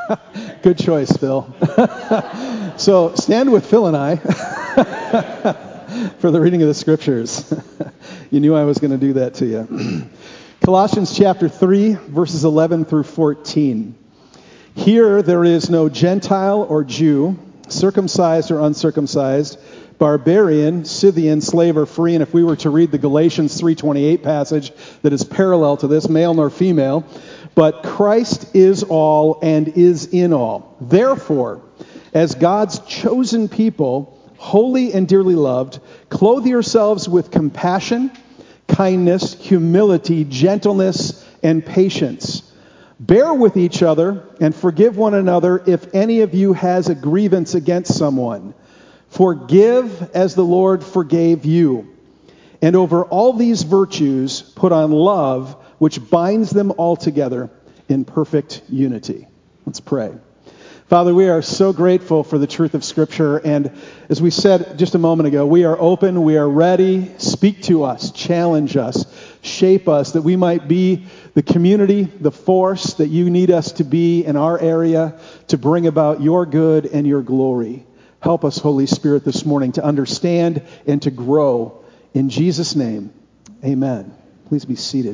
Good choice, Phil. So stand with Phil and I for the reading of the scriptures. You knew I was going to do that to you. Colossians chapter 3, verses 11 through 14. Here there is no Gentile or Jew, circumcised or uncircumcised, barbarian, Scythian, slave or free. And if we were to read the Galatians 3:28 passage that is parallel to this, male nor female, but Christ is all and is in all. Therefore, as God's chosen people, holy and dearly loved, clothe yourselves with compassion, kindness, humility, gentleness, and patience. Bear with each other and forgive one another if any of you has a grievance against someone. Forgive as the Lord forgave you. And over all these virtues, put on love, which binds them all together in perfect unity. Let's pray. Father, we are so grateful for the truth of Scripture, and as we said just a moment ago, we are open, we are ready. Speak to us, challenge us, shape us, that we might be the community, the force that you need us to be in our area to bring about your good and your glory. Help us, Holy Spirit, this morning to understand and to grow. In Jesus' name, amen. Please be seated.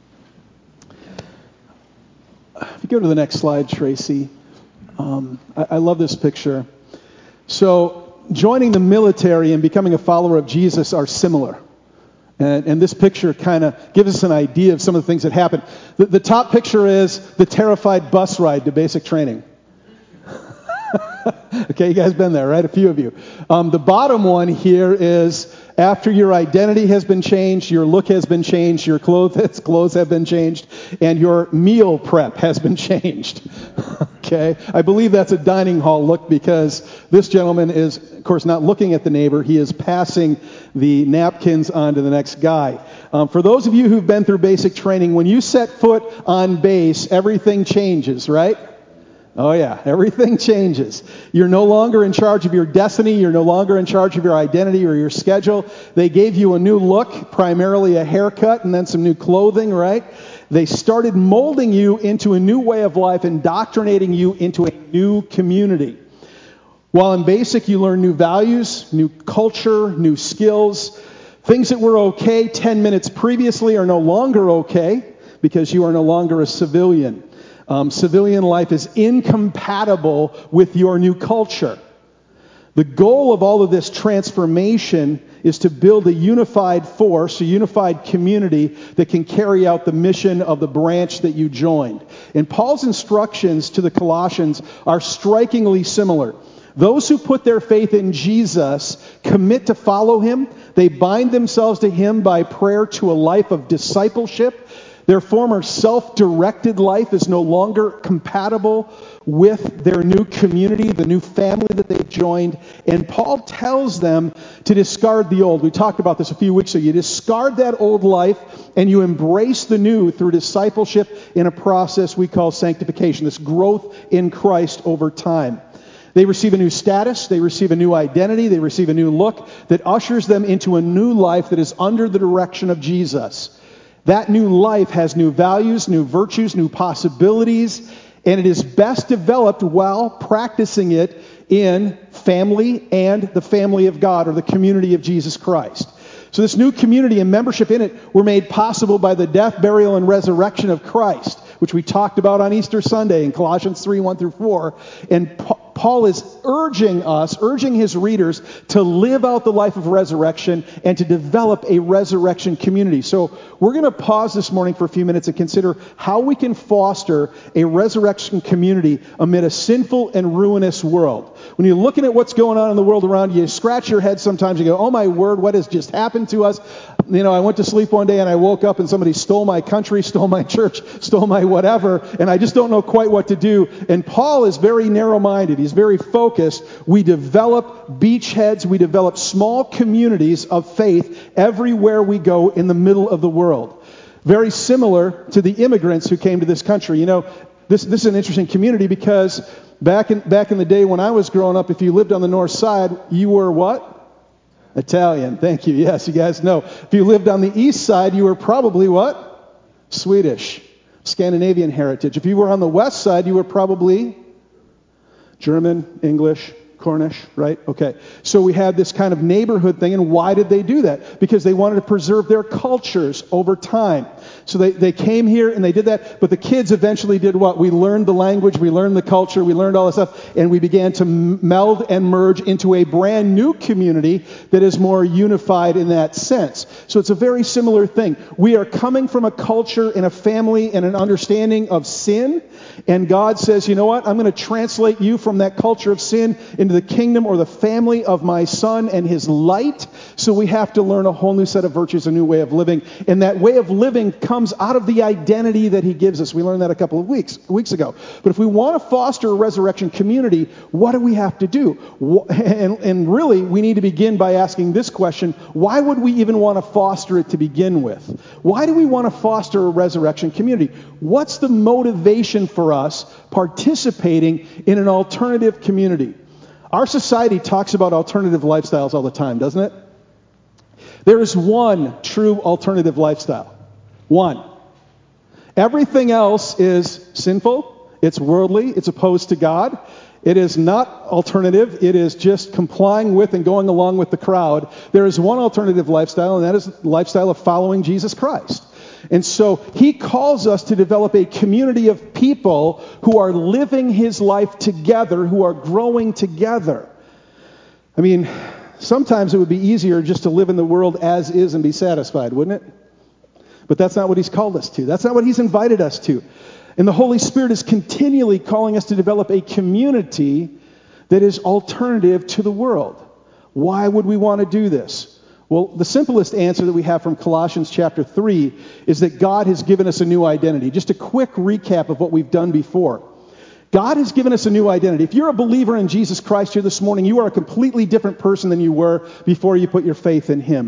If you go to the next slide, Tracy. I love this picture. So, joining the military and becoming a follower of Jesus are similar. And this picture kind of gives us an idea of some of the things that happen. The top picture is the terrified bus ride to basic training. Okay, you guys been there, right? A few of you. The bottom one here is after your identity has been changed, your look has been changed, your clothes have been changed, and your meal prep has been changed. Okay, I believe that's a dining hall look because this gentleman is, of course, not looking at the neighbor. He is passing the napkins on to the next guy. For those of you who've been through basic training, when you set foot on base, everything changes, right? Oh yeah, everything changes. You're no longer in charge of your destiny. You're no longer in charge of your identity or your schedule. They gave you a new look, primarily a haircut and then some new clothing, right? They started molding you into a new way of life, indoctrinating you into a new community. While in basic, you learn new values, new culture, new skills. Things that were okay 10 minutes previously are no longer okay because you are no longer a civilian. Civilian life is incompatible with your new culture. The goal of all of this transformation is to build a unified force, a unified community that can carry out the mission of the branch that you joined. And Paul's instructions to the Colossians are strikingly similar. Those who put their faith in Jesus commit to follow him. They bind themselves to him by prayer to a life of discipleship. Their former self-directed life is no longer compatible with their new community, the new family that they've joined. And Paul tells them to discard the old. We talked about this a few weeks ago. You discard that old life and you embrace the new through discipleship in a process we call sanctification, this growth in Christ over time. They receive a new status, they receive a new identity, they receive a new look that ushers them into a new life that is under the direction of Jesus. That new life has new values, new virtues, new possibilities, and it is best developed while practicing it in family and the family of God, or the community of Jesus Christ. So this new community and membership in it were made possible by the death, burial, and resurrection of Christ, which we talked about on Easter Sunday in Colossians 3, 1 through 4. And Paul is urging his readers to live out the life of resurrection and to develop a resurrection community. So we're going to pause this morning for a few minutes and consider how we can foster a resurrection community amid a sinful and ruinous world. When you're looking at what's going on in the world around you, you scratch your head sometimes and go, oh my word, what has just happened to us? You know, I went to sleep one day and I woke up and somebody stole my country, stole my church, stole my whatever, and I just don't know quite what to do. And Paul is very narrow-minded. He's very focused. We develop beachheads. We develop small communities of faith everywhere we go in the middle of the world. Very similar to the immigrants who came to this country. You know, this is an interesting community because back in the day when I was growing up, if you lived on the north side, you were what? Italian. Thank you. Yes, you guys know. If you lived on the east side, you were probably what? Swedish. Scandinavian heritage. If you were on the west side, you were probably German, English, Cornish, right? Okay. So we had this kind of neighborhood thing, and why did they do that? Because they wanted to preserve their cultures over time. So they came here and they did that, but the kids eventually did what? We learned the language, we learned the culture, we learned all this stuff, and we began to meld and merge into a brand new community that is more unified in that sense. So it's a very similar thing. We are coming from a culture and a family and an understanding of sin, and God says, you know what? I'm going to translate you from that culture of sin into the kingdom or the family of my Son and his light. So we have to learn a whole new set of virtues, a new way of living. And that way of living comes out of the identity that he gives us. We learned that a couple of weeks ago. But if we want to foster a resurrection community, what do we have to do? And really, we need to begin by asking this question: why would we even want to foster it to begin with? Why do we want to foster a resurrection community? What's the motivation for us participating in an alternative community? Our society talks about alternative lifestyles all the time, doesn't it? There is one true alternative lifestyle. One. Everything else is sinful, it's worldly, it's opposed to God. It is not alternative, it is just complying with and going along with the crowd. There is one alternative lifestyle, and that is the lifestyle of following Jesus Christ. And so he calls us to develop a community of people who are living his life together, who are growing together. I mean, sometimes it would be easier just to live in the world as is and be satisfied, wouldn't it? But that's not what he's called us to. That's not what he's invited us to. And the Holy Spirit is continually calling us to develop a community that is alternative to the world. Why would we want to do this? Well, the simplest answer that we have from Colossians chapter 3 is that God has given us a new identity. Just a quick recap of what we've done before. God has given us a new identity. If you're a believer in Jesus Christ here this morning, you are a completely different person than you were before you put your faith in him.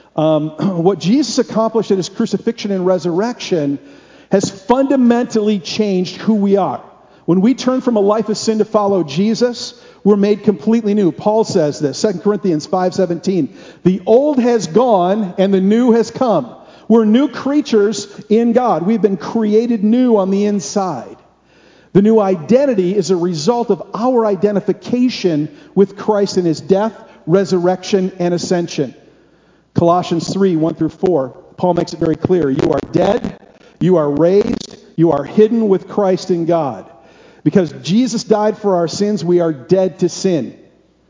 What Jesus accomplished at his crucifixion and resurrection has fundamentally changed who we are. When we turn from a life of sin to follow Jesus, we're made completely new. Paul says this, 2 Corinthians 5:17. The old has gone and the new has come. We're new creatures in God. We've been created new on the inside. The new identity is a result of our identification with Christ in his death, resurrection, and ascension. Colossians 3:1-4. Paul makes it very clear. You are dead, you are raised, you are hidden with Christ in God. Because Jesus died for our sins, we are dead to sin.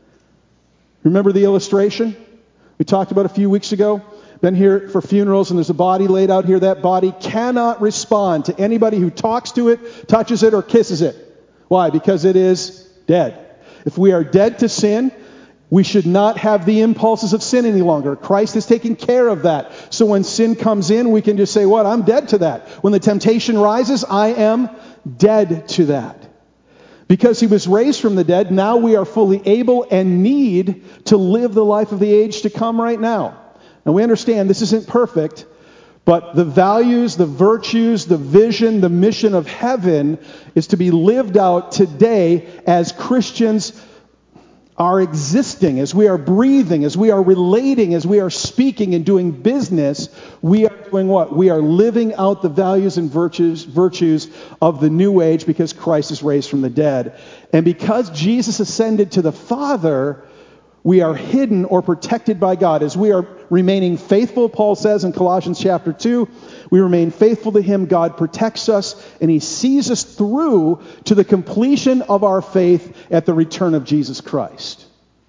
Remember the illustration we talked about a few weeks ago? Been here for funerals, and there's a body laid out here. That body cannot respond to anybody who talks to it, touches it, or kisses it. Why? Because it is dead. If we are dead to sin, we should not have the impulses of sin any longer. Christ is taking care of that. So when sin comes in, we can just say, what? I'm dead to that. When the temptation rises, I am dead to that. Because he was raised from the dead, now we are fully able and need to live the life of the age to come right now. And we understand this isn't perfect, but the values, the virtues, the vision, the mission of heaven is to be lived out today as Christians are existing, as we are breathing, as we are relating, as we are speaking and doing business. We are doing what? We are living out the values and virtues of the new age because Christ is raised from the dead. And because Jesus ascended to the Father, we are hidden or protected by God. As we are remaining faithful, Paul says in Colossians chapter 2, we remain faithful to him. God protects us, and he sees us through to the completion of our faith at the return of Jesus Christ.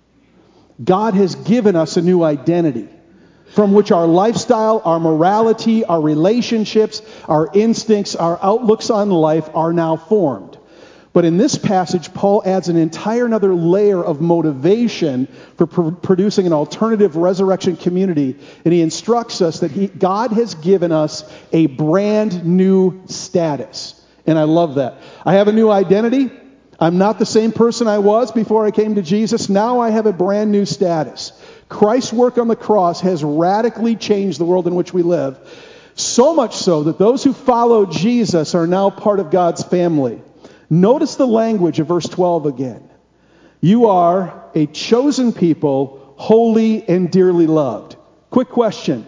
God has given us a new identity from which our lifestyle, our morality, our relationships, our instincts, our outlooks on life are now formed. But in this passage, Paul adds an entire another layer of motivation for producing an alternative resurrection community. And he instructs us that God has given us a brand new status. And I love that. I have a new identity. I'm not the same person I was before I came to Jesus. Now I have a brand new status. Christ's work on the cross has radically changed the world in which we live. So much so that those who follow Jesus are now part of God's family. Notice the language of verse 12 again. You are a chosen people, holy and dearly loved. Quick question.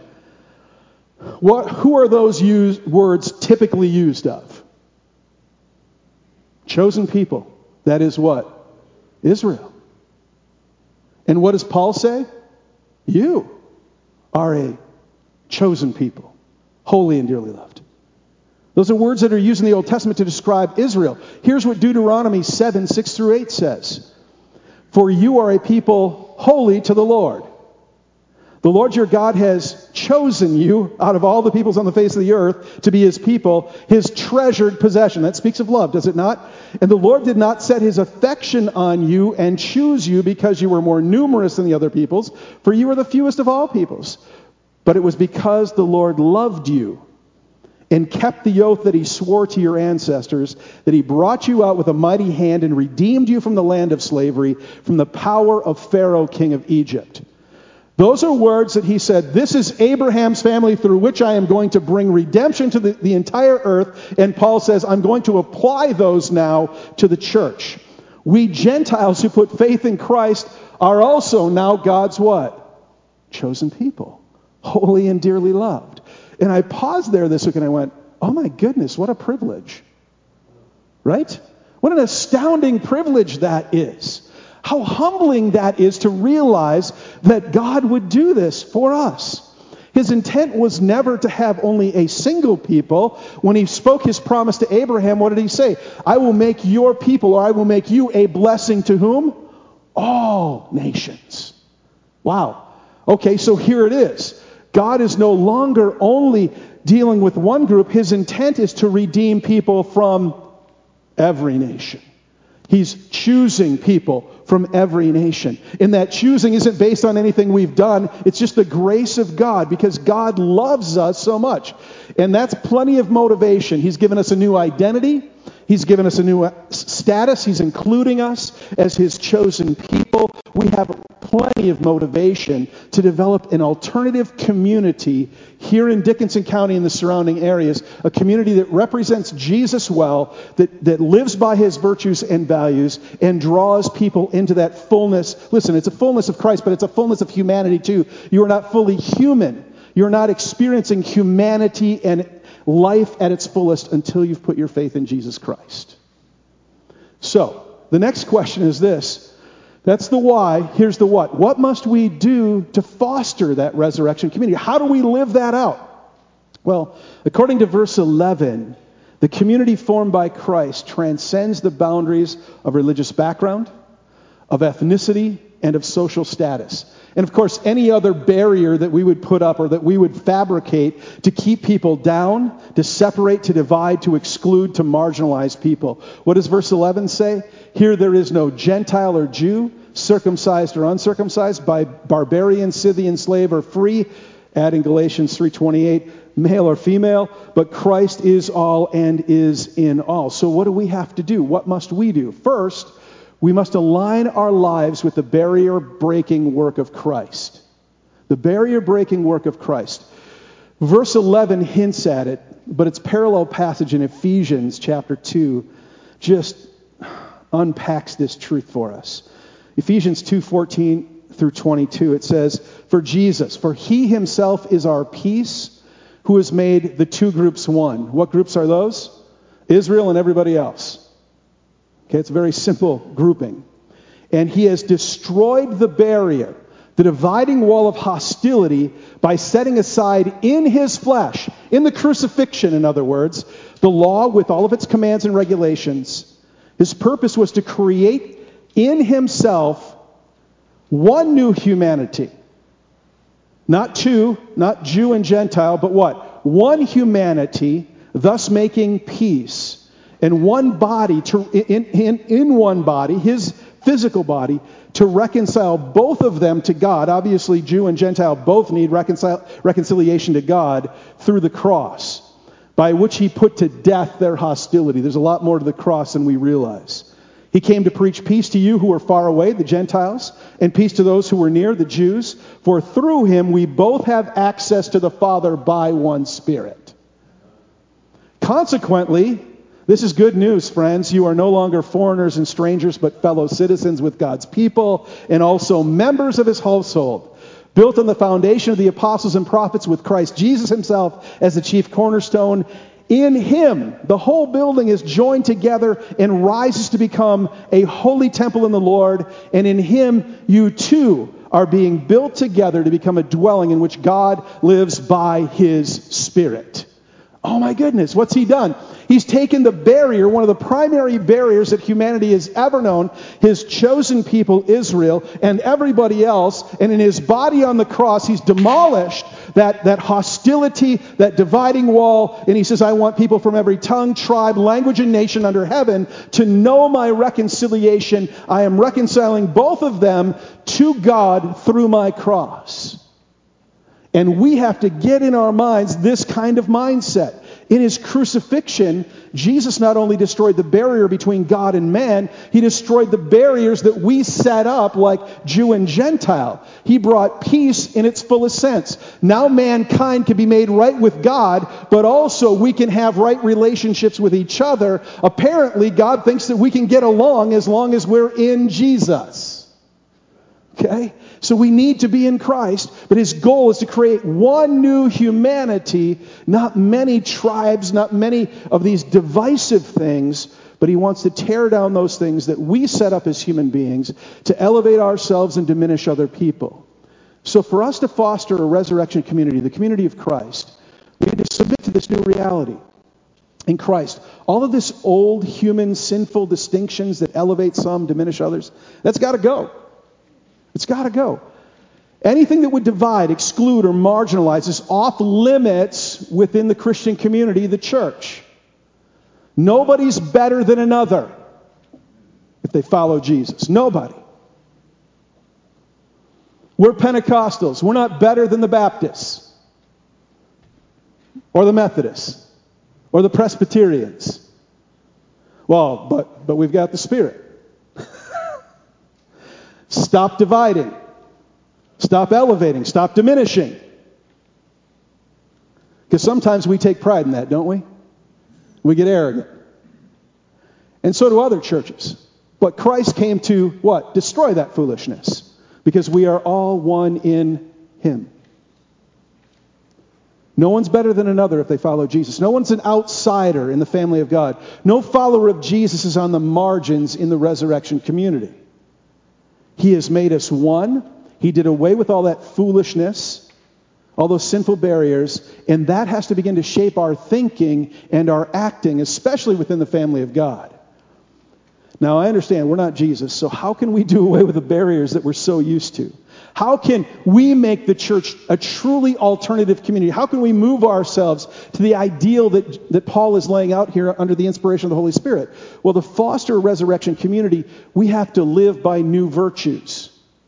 Who are those words typically used of? Chosen people. That is what? Israel. And what does Paul say? You are a chosen people, holy and dearly loved. Those are words that are used in the Old Testament to describe Israel. Here's what Deuteronomy 7, 6 through 8 says. For you are a people holy to the Lord. The Lord your God has chosen you out of all the peoples on the face of the earth to be his people, his treasured possession. That speaks of love, does it not? And the Lord did not set his affection on you and choose you because you were more numerous than the other peoples, for you were the fewest of all peoples. But it was because the Lord loved you and kept the oath that he swore to your ancestors, that he brought you out with a mighty hand and redeemed you from the land of slavery, from the power of Pharaoh, king of Egypt. Those are words that he said, this is Abraham's family through which I am going to bring redemption to the entire earth. And Paul says, I'm going to apply those now to the church. We Gentiles who put faith in Christ are also now God's what? Chosen people, holy and dearly loved. And I paused there this week and I went, oh my goodness, what a privilege. Right? What an astounding privilege that is. How humbling that is to realize that God would do this for us. His intent was never to have only a single people. When he spoke his promise to Abraham, what did he say? I will make your people, or I will make you a blessing to whom? All nations. Wow. Okay, so here it is. God is no longer only dealing with one group. His intent is to redeem people from every nation. He's choosing people from every nation. And that choosing isn't based on anything we've done. It's just the grace of God, because God loves us so much. And that's plenty of motivation. He's given us a new identity. He's given us a new status. He's including us as his chosen people. We have plenty of motivation to develop an alternative community here in Dickinson County and the surrounding areas, a community that represents Jesus well, that lives by his virtues and values, and draws people into that fullness. Listen, it's a fullness of Christ, but it's a fullness of humanity too. You are not fully human. You're not experiencing humanity and life at its fullest until you've put your faith in Jesus Christ. So, the next question is this. That's the why. Here's the what. What must we do to foster that resurrection community? How do we live that out? Well, according to verse 11, the community formed by Christ transcends the boundaries of religious background, of ethnicity, and of social status. And of course, any other barrier that we would put up or that we would fabricate to keep people down, to separate, to divide, to exclude, to marginalize people. What does verse 11 say? Here there is no Gentile or Jew, circumcised or uncircumcised, by barbarian, Scythian, slave, or free, adding Galatians 3:28, male or female, but Christ is all and is in all. So what do we have to do? What must we do? First, we must align our lives with the barrier-breaking work of Christ. The barrier-breaking work of Christ. Verse 11 hints at it, but its parallel passage in Ephesians chapter 2 just unpacks this truth for us. Ephesians 2:14 through 22, it says, for Jesus, for he himself is our peace, who has made the two groups one. What groups are those? Israel and everybody else. Okay, it's a very simple grouping. And he has destroyed the barrier, the dividing wall of hostility, by setting aside in his flesh, in the crucifixion, in other words, the law with all of its commands and regulations. His purpose was to create in himself one new humanity. Not two, not Jew and Gentile, but what? One humanity, thus making peace. And one body, in one body, his physical body, to reconcile both of them to God. Obviously, Jew and Gentile both need reconciliation to God through the cross, by which he put to death their hostility. There's a lot more to the cross than we realize. He came to preach peace to you who were far away, the Gentiles, and peace to those who were near, the Jews. For through him we both have access to the Father by one Spirit. Consequently, this is good news, friends. You are no longer foreigners and strangers, but fellow citizens with God's people, and also members of his household, built on the foundation of the apostles and prophets, with Christ Jesus himself as the chief cornerstone, In him, the whole building is joined together and rises to become a holy temple in the Lord. And in him, you too are being built together to become a dwelling in which God lives by his Spirit. Oh my goodness, what's he done? He's taken the barrier, one of the primary barriers that humanity has ever known, his chosen people, Israel, and everybody else, and in his body on the cross, he's demolished that hostility, that dividing wall, and he says, I want people from every tongue, tribe, language, and nation under heaven to know my reconciliation. I am reconciling both of them to God through my cross. And we have to get in our minds this kind of mindset. In his crucifixion, Jesus not only destroyed the barrier between God and man, he destroyed the barriers that we set up like Jew and Gentile. He brought peace in its fullest sense. Now mankind can be made right with God, but also we can have right relationships with each other. Apparently, God thinks that we can get along as long as we're in Jesus. Okay? So we need to be in Christ, but his goal is to create one new humanity, not many tribes, not many of these divisive things, but he wants to tear down those things that we set up as human beings to elevate ourselves and diminish other people. So for us to foster a resurrection community, the community of Christ, we need to submit to this new reality in Christ. All of this old human sinful distinctions that elevate some, diminish others, that's got to go. It's got to go. Anything that would divide, exclude, or marginalize is off limits within the Christian community, the church. Nobody's better than another if they follow Jesus. Nobody. We're Pentecostals. We're not better than the Baptists or the Methodists or the Presbyterians. Well, but we've got the Spirit. Stop dividing. Stop elevating. Stop diminishing. Because sometimes we take pride in that, don't we? We get arrogant. And so do other churches. But Christ came to, what? Destroy that foolishness. Because we are all one in him. No one's better than another if they follow Jesus. No one's an outsider in the family of God. No follower of Jesus is on the margins in the resurrection community. He has made us one. He did away with all that foolishness, all those sinful barriers, and that has to begin to shape our thinking and our acting, especially within the family of God. Now, I understand we're not Jesus, so how can we do away with the barriers that we're so used to? How can we make the church a truly alternative community? How can we move ourselves to the ideal that Paul is laying out here under the inspiration of the Holy Spirit? Well, to foster a resurrection community, we have to live by new virtues.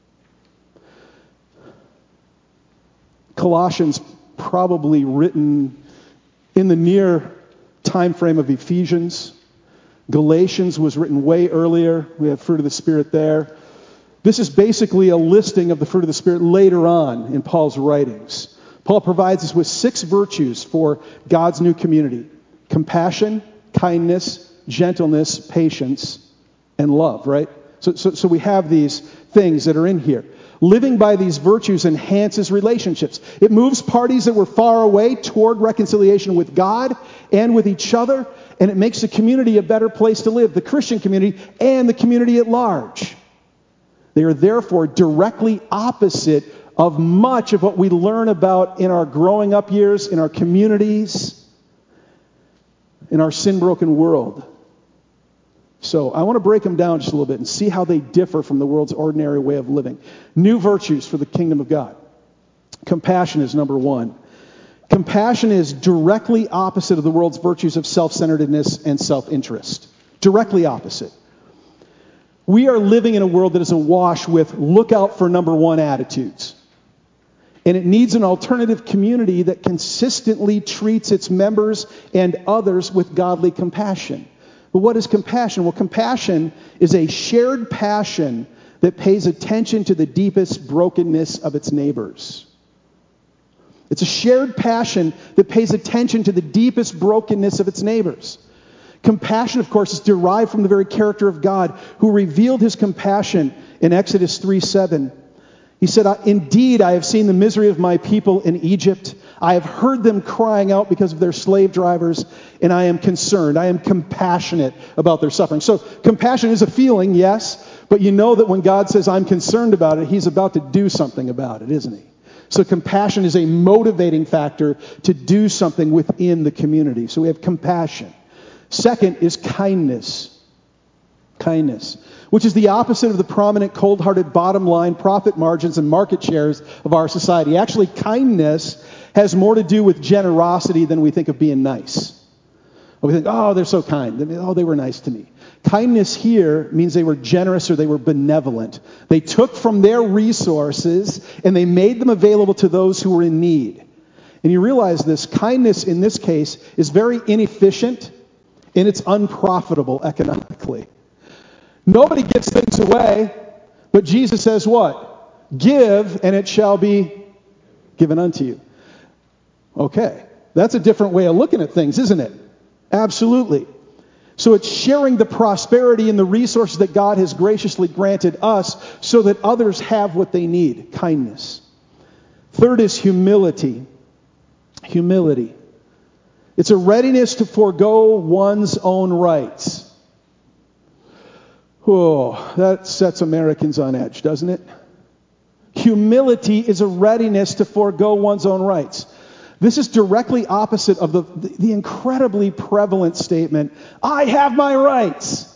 Colossians, probably written in the near time frame of Ephesians. Galatians was written way earlier. We have fruit of the Spirit there. This is basically a listing of the fruit of the Spirit later on in Paul's writings. Paul provides us with 6 virtues for God's new community: compassion, kindness, gentleness, patience, and love, right? So we have these things that are in here. Living by these virtues enhances relationships. It moves parties that were far away toward reconciliation with God and with each other, and it makes the community a better place to live, the Christian community and the community at large. They are therefore directly opposite of much of what we learn about in our growing up years, in our communities, in our sin-broken world. So I want to break them down just a little bit and see how they differ from the world's ordinary way of living. New virtues for the kingdom of God. Compassion is number 1. Compassion is directly opposite of the world's virtues of self-centeredness and self-interest. Directly opposite. We are living in a world that is awash with look out for number 1 attitudes. And it needs an alternative community that consistently treats its members and others with godly compassion. But what is compassion? Well, compassion is a shared passion that pays attention to the deepest brokenness of its neighbors. It's a shared passion that pays attention to the deepest brokenness of its neighbors. Compassion, of course, is derived from the very character of God, who revealed his compassion in Exodus 3:7. He said, "Indeed, I have seen the misery of my people in Egypt. I have heard them crying out because of their slave drivers, and I am concerned. I am compassionate about their suffering. So compassion is a feeling, yes, but you know that when God says, I'm concerned about it, he's about to do something about it, isn't he? So compassion is a motivating factor to do something within the community. So we have compassion. Second is kindness. Kindness, which is the opposite of the prominent, cold-hearted bottom line, profit margins, and market shares of our society. Actually, kindness has more to do with generosity than we think of being nice. We think, oh, they're so kind. Oh, they were nice to me. Kindness here means they were generous or they were benevolent. They took from their resources and they made them available to those who were in need. And you realize this, kindness in this case is very inefficient and it's unprofitable economically. Nobody gives things away, but Jesus says what? Give, and it shall be given unto you. Okay, that's a different way of looking at things, isn't it? Absolutely. So it's sharing the prosperity and the resources that God has graciously granted us so that others have what they need. Kindness. Third is humility. Humility. It's a readiness to forego one's own rights. Oh, that sets Americans on edge, doesn't it? Humility is a readiness to forego one's own rights. This is directly opposite of the incredibly prevalent statement, I have my rights.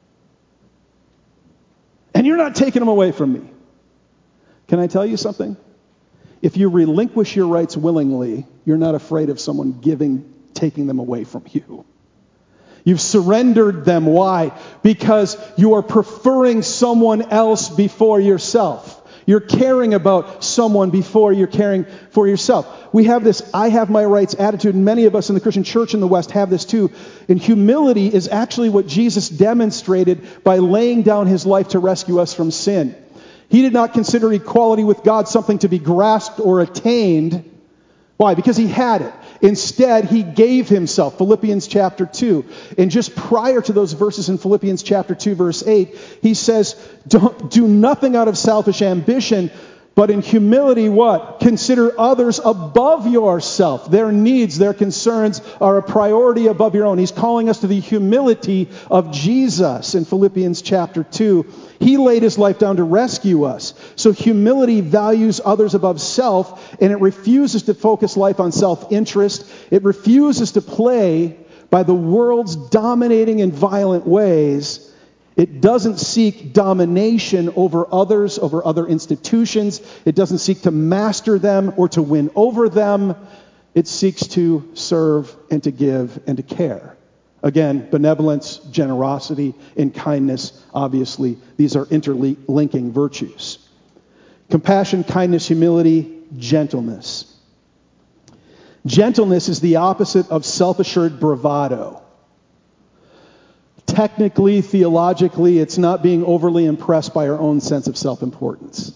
And you're not taking them away from me. Can I tell you something? If you relinquish your rights willingly, you're not afraid of someone taking them away from you. You've surrendered them. Why? Because you are preferring someone else before yourself. You're caring about someone before you're caring for yourself. We have this I have my rights attitude, and many of us in the Christian church in the West have this too. And humility is actually what Jesus demonstrated by laying down his life to rescue us from sin. He did not consider equality with God something to be grasped or attained. Why? Because he had it. Instead, he gave himself. Philippians chapter 2. And just prior to those verses in Philippians chapter 2, verse 8, he says, do nothing out of selfish ambition, but in humility, what? Consider others above yourself. Their needs, their concerns are a priority above your own. He's calling us to the humility of Jesus in Philippians chapter 2. He laid his life down to rescue us. So humility values others above self, and it refuses to focus life on self-interest. It refuses to play by the world's dominating and violent ways. It doesn't seek domination over others, over other institutions. It doesn't seek to master them or to win over them. It seeks to serve and to give and to care. Again, benevolence, generosity, and kindness, obviously, these are interlinking virtues. Compassion, kindness, humility, gentleness. Gentleness is the opposite of self-assured bravado. Technically, theologically, it's not being overly impressed by our own sense of self-importance.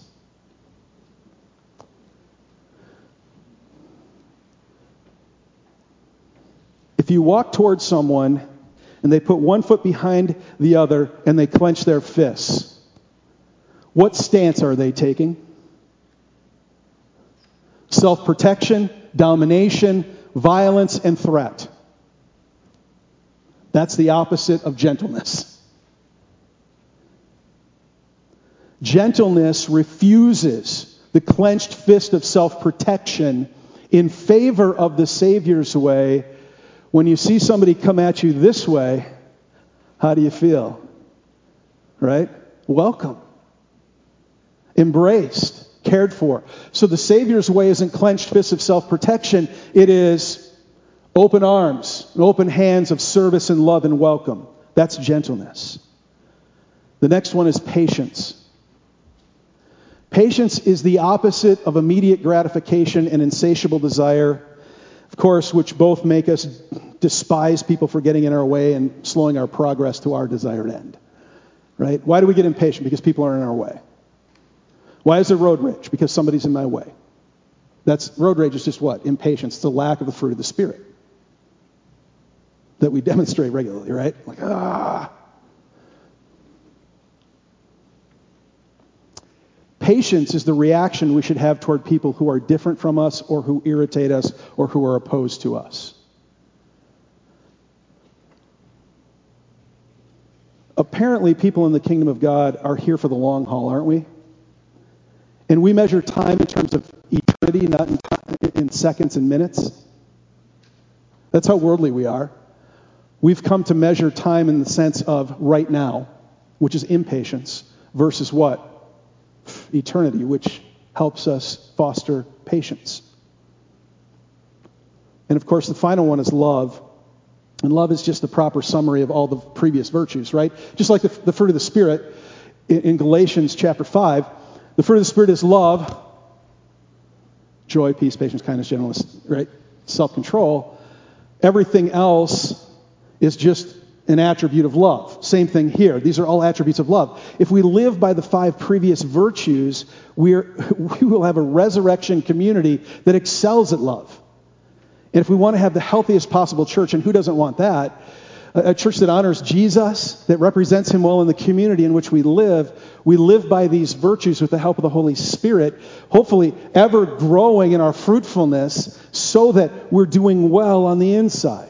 If you walk towards someone and they put one foot behind the other and they clench their fists, what stance are they taking? Self-protection, domination, violence, and threat. That's the opposite of gentleness. Gentleness refuses the clenched fist of self-protection in favor of the Savior's way. When you see somebody come at you this way, how do you feel? Right? Welcome. Embraced. Cared for. So the Savior's way isn't clenched fists of self-protection. It is open arms, open hands of service and love and welcome. That's gentleness. The next one is patience. Patience is the opposite of immediate gratification and insatiable desire, of course, which both make us despise people for getting in our way and slowing our progress to our desired end. Right? Why do we get impatient? Because people are in our way. Why is there road rage? Because somebody's in my way. Road rage is just what? Impatience. It's a lack of the fruit of the Spirit that we demonstrate regularly, right? Patience is the reaction we should have toward people who are different from us or who irritate us or who are opposed to us. Apparently, people in the kingdom of God are here for the long haul, aren't we? And we measure time in terms of eternity, not in seconds and minutes. That's how worldly we are. We've come to measure time in the sense of right now, which is impatience, versus what? Eternity, which helps us foster patience. And of course, the final one is love. And love is just the proper summary of all the previous virtues, right? Just like the fruit of the Spirit in Galatians chapter 5, the fruit of the Spirit is love, joy, peace, patience, kindness, gentleness, right? Self-control. Everything else is just an attribute of love. Same thing here. These are all attributes of love. If we live by the 5 previous virtues, we will have a resurrection community that excels at love. And if we want to have the healthiest possible church, and who doesn't want that, a church that honors Jesus, that represents him well in the community in which we live by these virtues with the help of the Holy Spirit, hopefully ever growing in our fruitfulness so that we're doing well on the inside.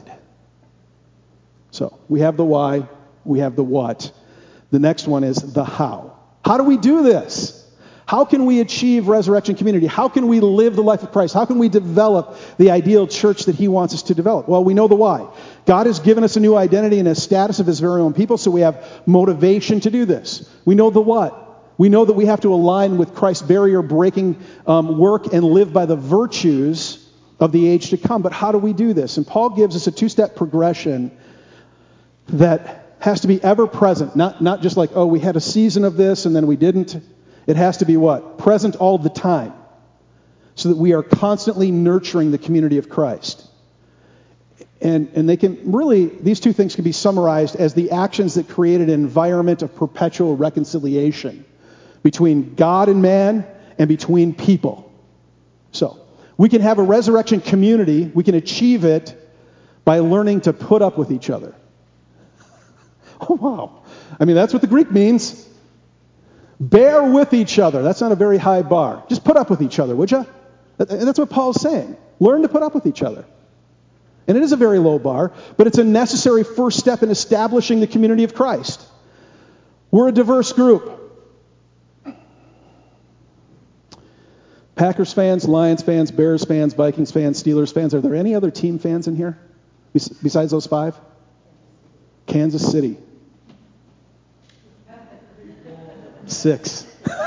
So we have the why, we have the what. The next one is the how. How do we do this? How can we achieve resurrection community? How can we live the life of Christ? How can we develop the ideal church that he wants us to develop? Well, we know the why. God has given us a new identity and a status of his very own people, so we have motivation to do this. We know the what. We know that we have to align with Christ's barrier-breaking work and live by the virtues of the age to come. But how do we do this? And Paul gives us a 2-step progression that has to be ever present, not just like, oh, we had a season of this and then we didn't. It has to be what? Present all the time, so that we are constantly nurturing the community of Christ. And they can really, these 2 things can be summarized as the actions that create an environment of perpetual reconciliation between God and man and between people. So, we can have a resurrection community, we can achieve it by learning to put up with each other. Oh, wow. I mean, that's what the Greek means. Bear with each other. That's not a very high bar. Just put up with each other, would you? And that's what Paul's saying. Learn to put up with each other. And it is a very low bar, but it's a necessary first step in establishing the community of Christ. We're a diverse group. Packers fans, Lions fans, Bears fans, Vikings fans, Steelers fans. Are there any other team fans in here besides those 5? Kansas City. 6.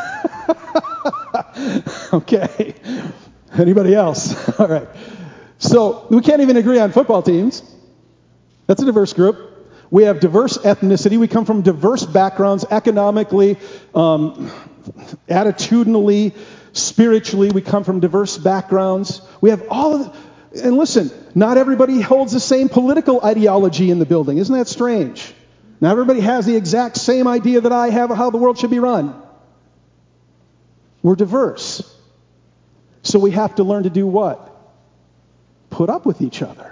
Okay. Anybody else? All right. So we can't even agree on football teams. That's a diverse group. We have diverse ethnicity. We come from diverse backgrounds, economically, attitudinally, spiritually. We come from diverse backgrounds. We have all of the, and listen, not everybody holds the same political ideology in the building. Isn't that strange? Not everybody has the exact same idea that I have of how the world should be run. We're diverse. So we have to learn to do what? Put up with each other.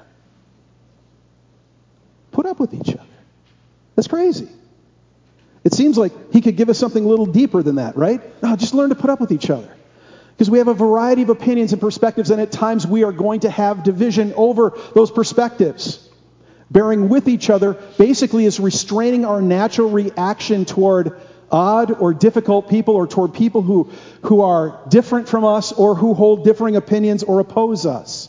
Put up with each other. That's crazy. It seems like he could give us something a little deeper than that, right? No, just learn to put up with each other. Because we have a variety of opinions and perspectives, and at times we are going to have division over those perspectives. Bearing with each other basically is restraining our natural reaction toward odd or difficult people, or toward people who are different from us or who hold differing opinions or oppose us.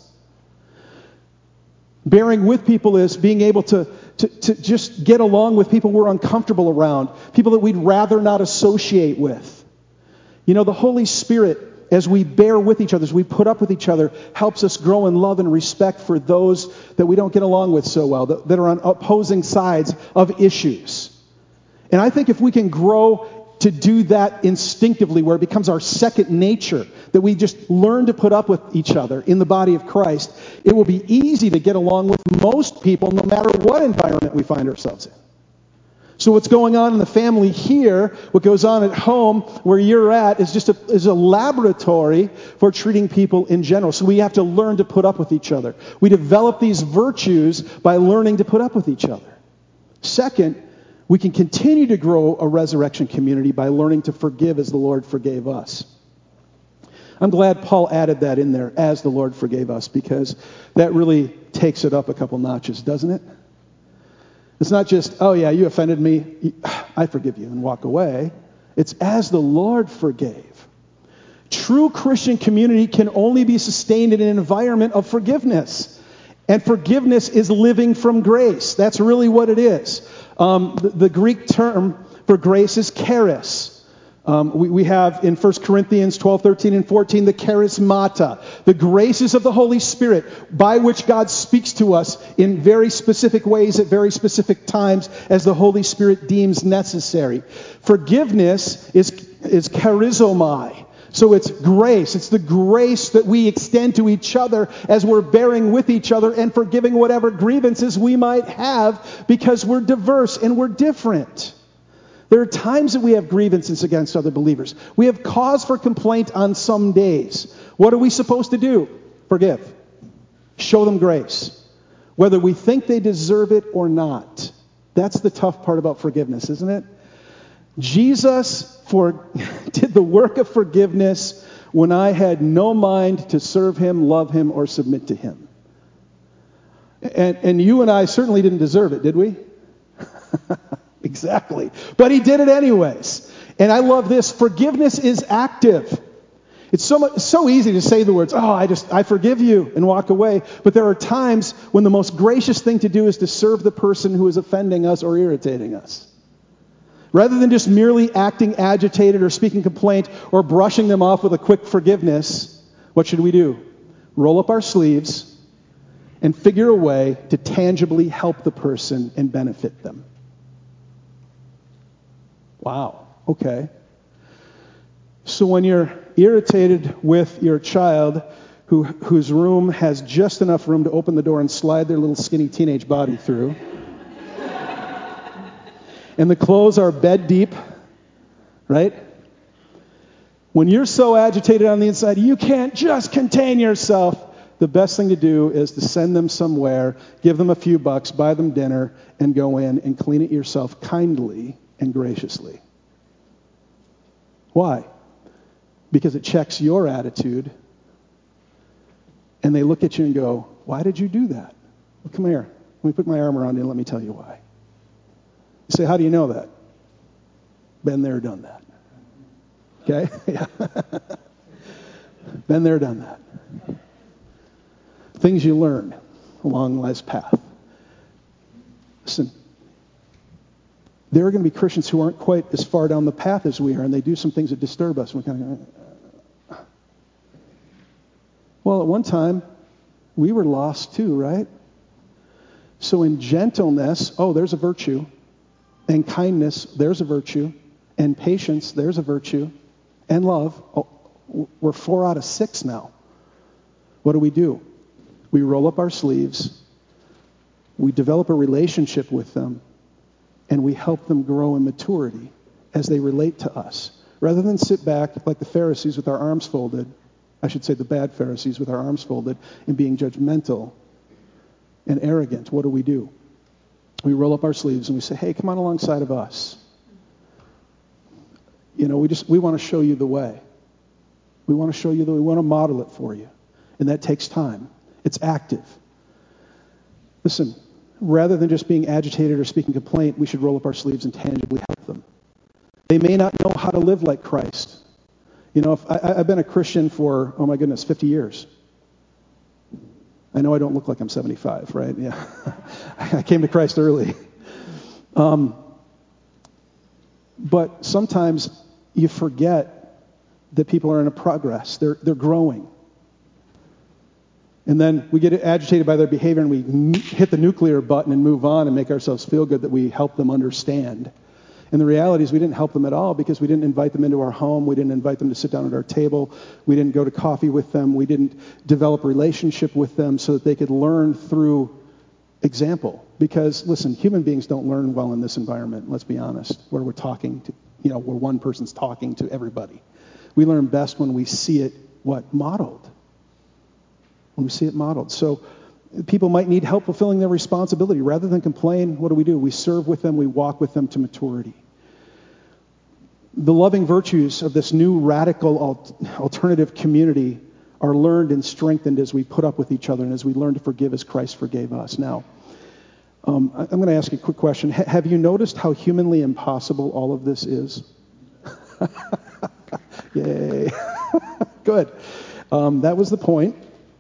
Bearing with people is being able to just get along with people we're uncomfortable around, people that we'd rather not associate with. You know, the Holy Spirit, as we bear with each other, as we put up with each other, helps us grow in love and respect for those that we don't get along with so well, that are on opposing sides of issues. And I think if we can grow to do that instinctively, where it becomes our second nature, that we just learn to put up with each other in the body of Christ, it will be easy to get along with most people no matter what environment we find ourselves in. So what's going on in the family here, what goes on at home where you're at, is a laboratory for treating people in general. So we have to learn to put up with each other. We develop these virtues by learning to put up with each other. Second, We can continue to grow a resurrection community by learning to forgive as the Lord forgave us. I'm glad Paul added that in there, as the Lord forgave us, because that really takes it up a couple notches, doesn't it? It's not just, oh yeah, you offended me, I forgive you, and walk away. It's as the Lord forgave. True Christian community can only be sustained in an environment of forgiveness. And forgiveness is living from grace. That's really what it is. The Greek term for grace is charis. We have in 1 Corinthians 12, 13, and 14, the charismata, the graces of the Holy Spirit by which God speaks to us in very specific ways at very specific times as the Holy Spirit deems necessary. Forgiveness is charizomai. So it's grace. It's the grace that we extend to each other as we're bearing with each other and forgiving whatever grievances we might have because we're diverse and we're different. There are times that we have grievances against other believers. We have cause for complaint on some days. What are we supposed to do? Forgive. Show them grace. Whether we think they deserve it or not. That's the tough part about forgiveness, isn't it? Jesus did the work of forgiveness when I had no mind to serve him, love him, or submit to him. And you and I certainly didn't deserve it, did we? Exactly. But he did it anyways. And I love this. Forgiveness is active. It's so easy to say the words, oh, I forgive you, and walk away. But there are times when the most gracious thing to do is to serve the person who is offending us or irritating us. Rather than just merely acting agitated or speaking complaint or brushing them off with a quick forgiveness, what should we do? Roll up our sleeves and figure a way to tangibly help the person and benefit them. Wow, okay. So when you're irritated with your child whose room has just enough room to open the door and slide their little skinny teenage body through, and the clothes are bed deep, right? When you're so agitated on the inside, you can't just contain yourself. The best thing to do is to send them somewhere, give them a few bucks, buy them dinner, and go in and clean it yourself kindly and graciously. Why? Because it checks your attitude, and they look at you and go, why did you do that? Well, come here. Let me put my arm around you and let me tell you why. You say, how do you know that? Been there, done that. Okay? Yeah. Been there, done that. Things you learn along life's path. Listen, there are going to be Christians who aren't quite as far down the path as we are, and they do some things that disturb us. And we kind of go, well, at one time, we were lost too, right? So in gentleness, there's a virtue. And kindness, there's a virtue. And patience, there's a virtue. And love, we're 4 out of 6 now. What do? We roll up our sleeves. We develop a relationship with them. And we help them grow in maturity as they relate to us. Rather than sit back like the Pharisees with our arms folded, I should say the bad Pharisees with our arms folded, and being judgmental and arrogant, what do? We roll up our sleeves and we say, hey, come on alongside of us. You know, we want to show you the way. We want to show you we want to model it for you. And that takes time. It's active. Listen, rather than just being agitated or speaking complaint, we should roll up our sleeves and tangibly help them. They may not know how to live like Christ. You know, I've been a Christian for, 50 years. I know I don't look like I'm 75, right? Yeah. I came to Christ early. But sometimes you forget that people are in a progress. They're growing. And then we get agitated by their behavior and we hit the nuclear button and move on and make ourselves feel good that we help them understand. And the reality is we didn't help them at all because we didn't invite them into our home. We didn't invite them to sit down at our table. We didn't go to coffee with them. We didn't develop a relationship with them so that they could learn through example. Because, listen, human beings don't learn well in this environment, let's be honest, where we're talking to, where one person's talking to everybody. We learn best when we see it, modeled. When we see it modeled. So People might need help fulfilling their responsibility. Rather than complain, what do? We serve with them, we walk with them to maturity. The loving virtues of this new radical alternative community are learned and strengthened as we put up with each other and as we learn to forgive as Christ forgave us. Now, I'm going to ask you a quick question. Have you noticed how humanly impossible all of this is? Yay. Good. That was the point.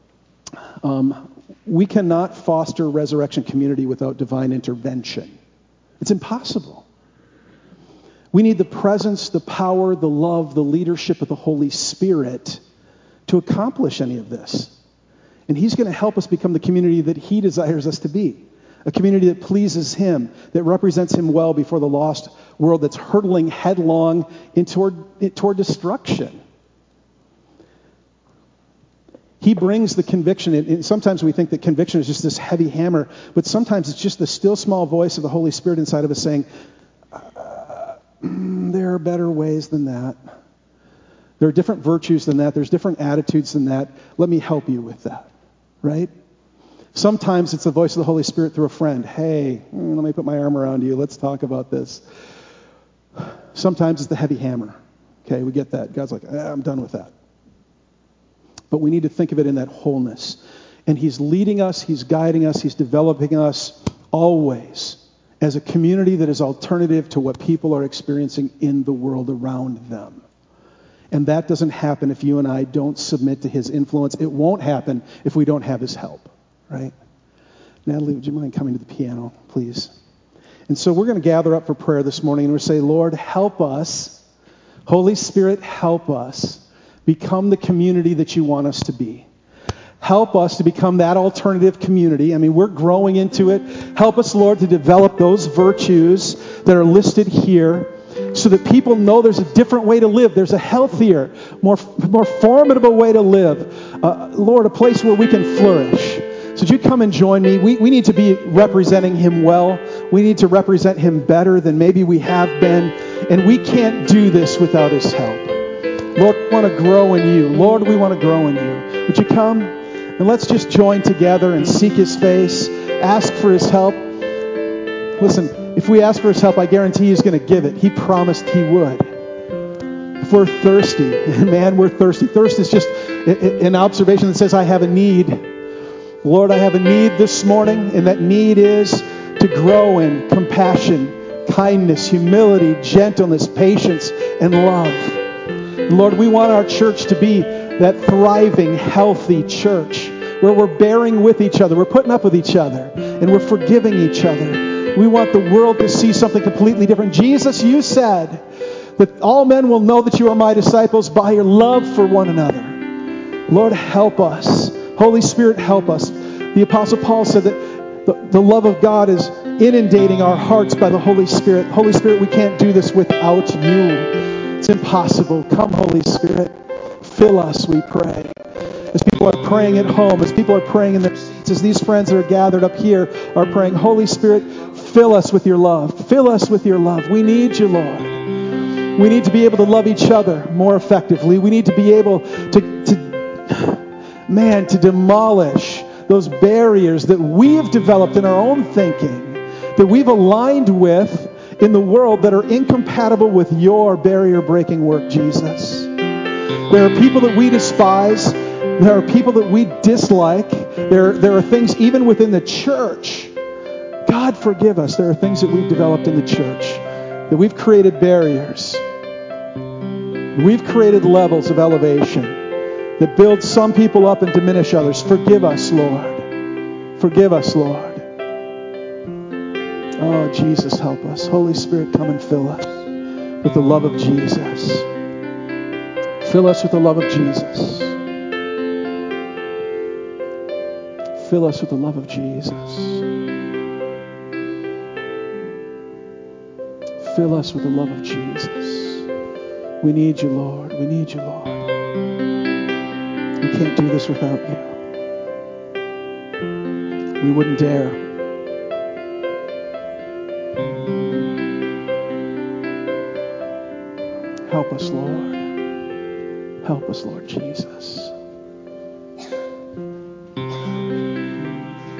We cannot foster resurrection community without divine intervention. It's impossible. We need the presence, the power, the love, the leadership of the Holy Spirit to accomplish any of this. And He's going to help us become the community that He desires us to be. A community that pleases Him, that represents Him well before the lost world that's hurtling headlong toward destruction. He brings the conviction. And sometimes we think that conviction is just this heavy hammer, but sometimes it's just the still small voice of the Holy Spirit inside of us saying, there are better ways than that. There are different virtues than that. There's different attitudes than that. Let me help you with that, right? Sometimes it's the voice of the Holy Spirit through a friend. Hey, let me put my arm around you. Let's talk about this. Sometimes it's the heavy hammer. Okay, we get that. God's like, I'm done with that. But we need to think of it in that wholeness. And He's leading us, He's guiding us, He's developing us always as a community that is alternative to what people are experiencing in the world around them. And that doesn't happen if you and I don't submit to His influence. It won't happen if we don't have His help, right? Natalie, would you mind coming to the piano, please? And so we're going to gather up for prayer this morning, and we're saying, Lord, help us. Holy Spirit, help us become the community that you want us to be. Help us to become that alternative community. I mean, we're growing into it. Help us, Lord, to develop those virtues that are listed here so that people know there's a different way to live. There's a healthier, more formidable way to live. Lord, a place where we can flourish. So would you come and join me? We need to be representing Him well. We need to represent Him better than maybe we have been. And we can't do this without His help. Lord, we want to grow in you. Lord, we want to grow in you. Would you come? And let's just join together and seek His face. Ask for His help. Listen, if we ask for His help, I guarantee He's going to give it. He promised He would. If we're thirsty, man, we're thirsty. Thirst is just an observation that says, I have a need. Lord, I have a need this morning, and that need is to grow in compassion, kindness, humility, gentleness, patience, and love. Lord, we want our church to be that thriving, healthy church where we're bearing with each other, we're putting up with each other, and we're forgiving each other. We want the world to see something completely different. Jesus, you said that all men will know that you are my disciples by your love for one another. Lord, help us. Holy Spirit, help us. The Apostle Paul said that the love of God is inundating our hearts by the Holy Spirit. Holy Spirit, we can't do this without you. It's impossible. Come, Holy Spirit. Fill us, we pray. As people are praying at home, as people are praying in their seats, as these friends that are gathered up here are praying, Holy Spirit, fill us with your love. Fill us with your love. We need you, Lord. We need to be able to love each other more effectively. We need to be able to demolish those barriers that we have developed in our own thinking, that we've aligned with in the world that are incompatible with your barrier-breaking work, Jesus. There are people that we despise. There are people that we dislike. There are things even within the church. God, forgive us. There are things that we've developed in the church, that we've created barriers. We've created levels of elevation that build some people up and diminish others. Forgive us, Lord. Forgive us, Lord. Oh, Jesus, help us. Holy Spirit, come and fill us with the love of Jesus. Fill us with the love of Jesus. Fill us with the love of Jesus. Fill us with the love of Jesus. We need you, Lord. We need you, Lord. We can't do this without you. We wouldn't dare. Help us, Lord. Help us, Lord Jesus.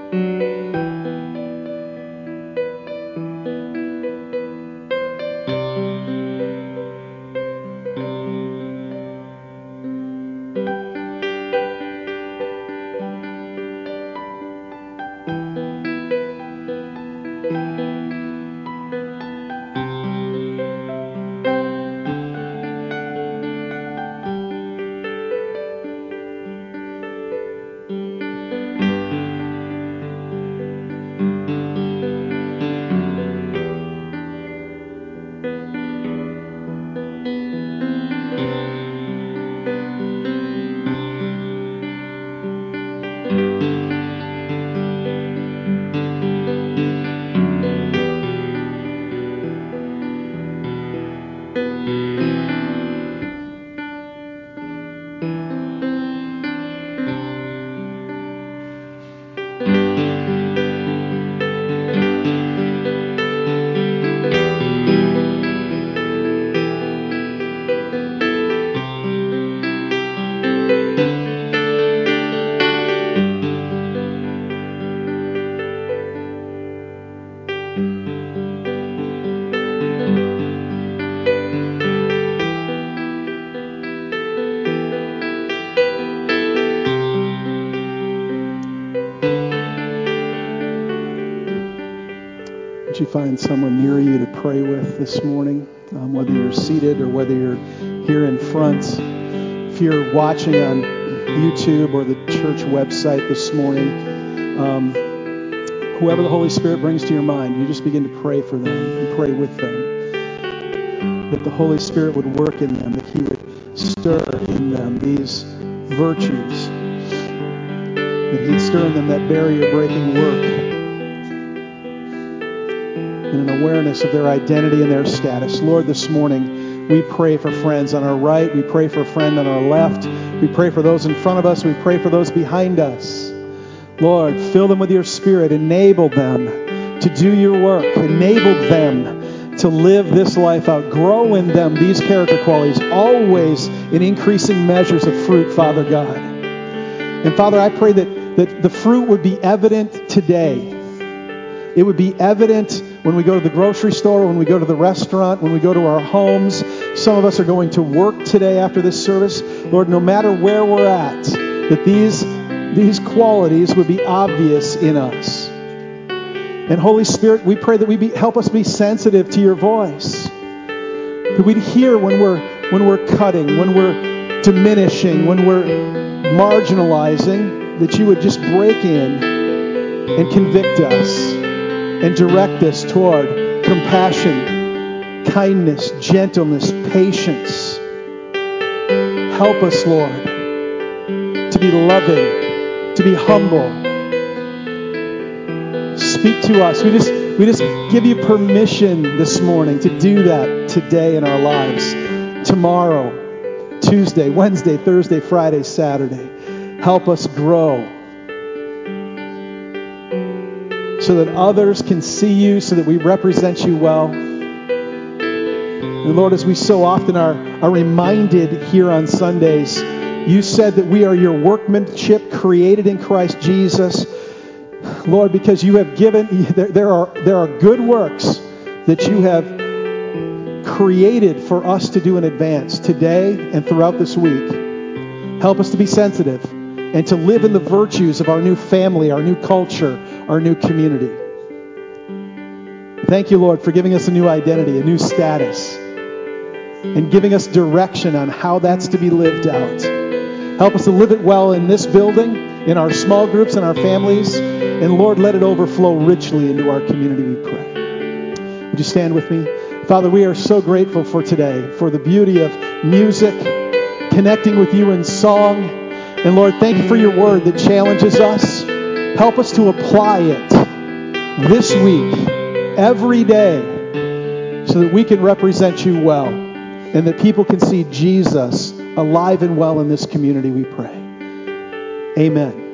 You find someone near you to pray with this morning, whether you're seated or whether you're here in front. If you're watching on YouTube or the church website this morning, whoever the Holy Spirit brings to your mind, you just begin to pray for them and pray with them. That the Holy Spirit would work in them, that He would stir in them these virtues, that He'd stir in them that barrier-breaking work, and an awareness of their identity and their status. Lord, this morning we pray for friends on our right. We pray for a friend on our left. We pray for those in front of us. We pray for those behind us. Lord, fill them with your Spirit. Enable them to do your work. Enable them to live this life out. Grow in them these character qualities, always in increasing measures of fruit, Father God. And Father, I pray that the fruit would be evident today. It would be evident when we go to the grocery store, when we go to the restaurant, when we go to our homes. Some of us are going to work today after this service. Lord, no matter where we're at, that these qualities would be obvious in us. And Holy Spirit, we pray that help us be sensitive to your voice. That we'd hear when we're cutting, when we're diminishing, when we're marginalizing, that you would just break in and convict us and direct us toward compassion, kindness, gentleness, patience. Help us, Lord, to be loving, to be humble. Speak to us. We just give you permission this morning to do that today in our lives. Tomorrow, Tuesday, Wednesday, Thursday, Friday, Saturday. Help us grow, so that others can see you, so that we represent you well. And Lord, as we so often are reminded here on Sundays, you said that we are your workmanship created in Christ Jesus. Lord, because you have given, there are good works that you have created for us to do in advance today and throughout this week. Help us to be sensitive and to live in the virtues of our new family, our new culture, our new community. Thank you, Lord, for giving us a new identity, a new status, and giving us direction on how that's to be lived out. Help us to live it well in this building, in our small groups, in our families, and Lord, let it overflow richly into our community, we pray. Would you stand with me? Father, we are so grateful for today, for the beauty of music, connecting with you in song. And Lord, thank you for your word that challenges us. Help us to apply it this week, every day, so that we can represent you well and that people can see Jesus alive and well in this community, we pray. Amen.